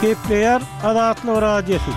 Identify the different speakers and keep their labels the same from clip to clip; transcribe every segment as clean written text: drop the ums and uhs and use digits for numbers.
Speaker 1: Keyifleyer Adatlı Radyosu.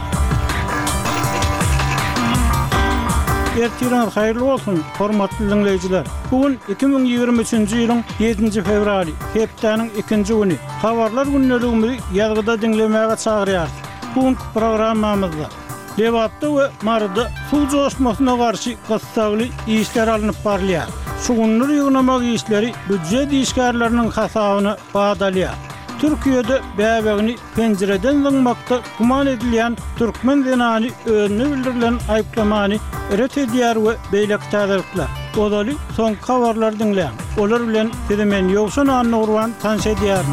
Speaker 1: Ertiran hayırlı olsun, hormatly dinleyijiler. Bugün 2023-nji ýylyň 7-nji fevraly, hepdeniň 2-nji güni. Habarlar günneligimizi ýazgyda dinlemäge çagyrýar. Bugün programmamyzda Lewatda we Marda suw joşmasyna garşy gassagly işler alınıp barlýar. Şugunlar ýygnamak işleri büdjet işgärleriniň hasabyny badalýar. Türkiýede bäbegini penjereden zyňmakda guman edilýän türkmen zenany özüne bildirilen aýplamany ret edýär we beýlek täzirikler. Odaly soň habarlar dinleýän. Olar bilen sizimen ýogşan anurwan tanş edýär.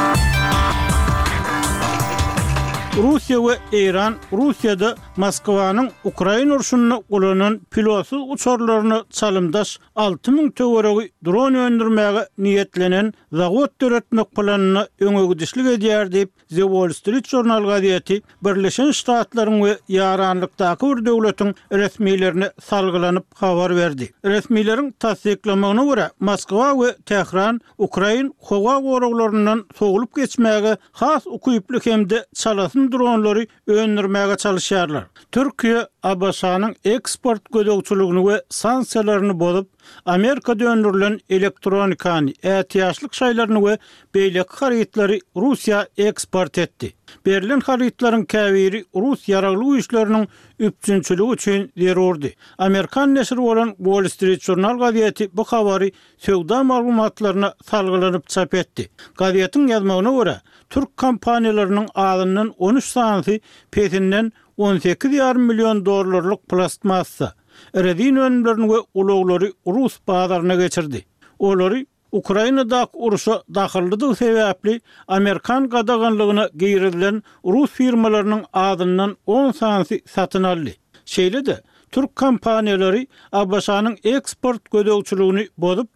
Speaker 1: Russiýa we Iran, Russiýada Moskwanyň Ukraina urşunyna gulanan pilotsuz uçarlaryny çalymdaş 6000 töweregi dron öndürmäge niýetlenen zawod töretmek planyny öňe gidişlik edýär diýip The Wall Street Journal gazieti Birleşen Ştatlaryň we ýaranlykdaky bir döwletiň resmiýlerini salgylanyp habar berdi. Resmiýleriň tasdiklamagyna görä Moskwa we Tehran Ukraina howa goraglaryndan sogulup geçmäge has ukuyplyk hemde çalasyn dronlary öndürmäge çalışýarlar. Türkiýe ABŞ-nyň eksport gödögçülügini we sanksiýalaryny bozup, Amerika döndürülen elektronikany, ätiýaşlyk şaýlaryny we beýlek harytlary Russiýa eksport etdi. Berilen harytlaryň käbiri Rus ýaragly güýçleriniň üpçünçüligi üçin zerurdy. Amerikan neşri bolan Wall Street Journal gazieti bu habary söwda maglumatlaryna salgylanyp çap etdi. Gazetiň ýazmagyna görä, türk kompaniýalarynyň adynyň 13 sanaty petinden 18,5 milyon dolarlyk plastmassa, eredin önümlerini we uloglary Rus bazaryna geçirdi. Olary Ukrainadaky uruşa dahillydygy sebäpli Amerikan gadaganlygyna geyrilen Rus firmalarynyň adynyň 10 sanaty satyn aldy. Şeýle-de Türk kompaniýalary ABŞ-nyň eksport gödögçülügini bozup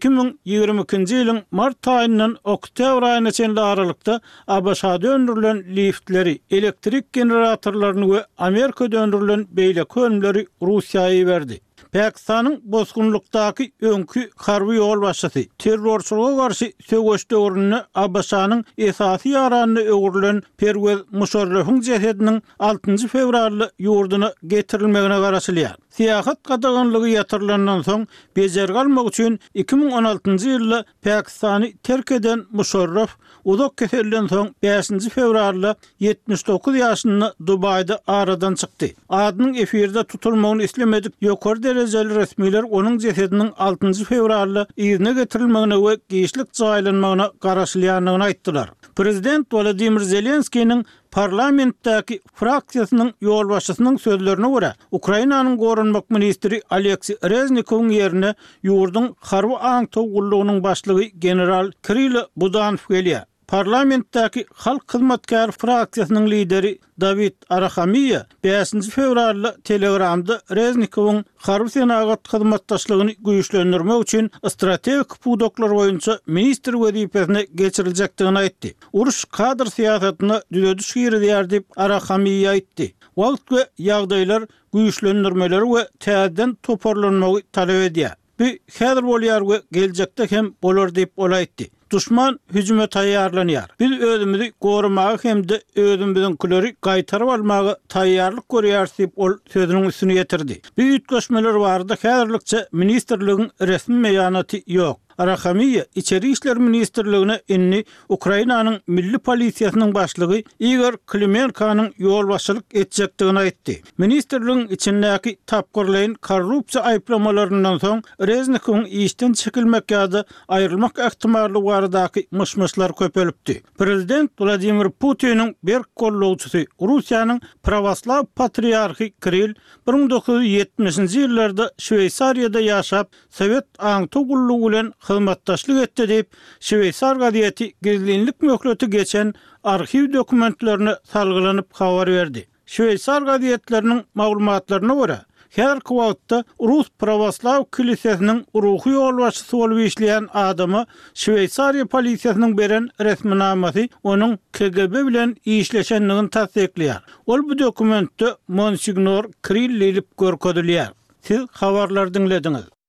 Speaker 1: 2022-nji ýylyň mart aýyndan oktyabr aýyna çenli aralykda ABŞ-da öndürilen liftleri, elektrik generatorlaryny we Amerika döndürilen beýlek hölümleri Russiýaga berdi. Pakistanyň bozgunlukdaky öňkü harby ýol başçysy terrorçylyga garşy söwgeç döwründe ABŞ-nyň esasy ýaranyny öwrülen Pervez Musharrafowyň jesediniň 6-njy fevralda ýurduna getirilmegine garaşylýar. Siýasat gadaganlygy ýatyrylandan soň bejer galmak üçin 2016-njy ýylda Pakistany terk eden Musharraf uzak keselden soň 5-nji fevralda 79 ýaşynda Dubaýda aradan çykdy. Adynyň efirde tutulmagyny islemedik ýokary derejeli resmiler onun jesediniň 6-njy fevralda ýerine getirilmegine we giýişlik jaýlanmagyna garaşylýanyny aýtdylar. Prezident Volodymyr Zelenskiýiň parlamentdäki fraksiýasynyň ýol başçysynyň sözlerine görä, Ukrainanyň gorunmak ministri Aleksey Reznikowyň ýerine ýurdun harby aňtowgullygynyň başlygy general Kirill Budanov gelýär. Parlamentdäki Halk Hyzmatkar fraksiýasynyň lideri David Arahamiýa 5-nji fevralda Telegramda Reznikowyň harby senagat hyzmatdaşlygyny güýçlendirmek üçin strategik pudoklar boýunça ministr wezipesine geçiriljekdigini aýtdy. Uruş kadr siýasatyna düzediş girýär diýip Arahamiýa aýtdy. Wagt we ýagdaýlar güýçlendirmeleri we täzeden toparlanmagy talap edýär. Bu häzir bolýar we geljekde hem bolar diýip olaýtdy. Düşman hüjüme taýýarlanýar. Biz özümizi gorumagy hemde özümizdenkileri gaýtaryp almagy taýýarlyk görýär diýip ol sözüniň üstüne ýetirdi. Bu ýetgeşmeler barada häzirlikçe ministrligiň resmi meýanaty ýok. Arahamiýa İçeri İşler Ministrligine inni Ukrainanyň milli polisiýasynyň başlygy Igor Klimenkanyň ýol başçylyk etjekdigini aýtdy. Ministrligiň içindäki tapgyrlaýyn korrupsiýa aýplamalaryndan soň Reznikowyň işden çekilmek ýa-da aýrylmak ähtimallygy baradaky myşmyşlar köpelipdi. Prezident Vladimir Putin'in bir kollawçysy Russiýanyň Pravoslav patriarhy Kirill 1970-nji ýyllarda Şweýsariýada ýaşap Sowet aňtowgullygy bilen hyzmatdaşlyk etdi diýip Şweýsar gazieti gizlinlik möhleti geçen arxiv dokumentlerini salgylanyp habar berdi. Şweýsar gazietleriniň maglumatlaryna görä, häzirki wagtda Rus Pravoslav kilisiýasynyň ruhy ýol başçysy bolup işleýän adamy Şweýsariýa polisiýasynyň beren resminamasy onuň KGB bilen işleşenligini tasdikleýär. Ol bu dokumentde Monsignor Kirill diýip görkezilýär. Siz habarlar dinlediňiz.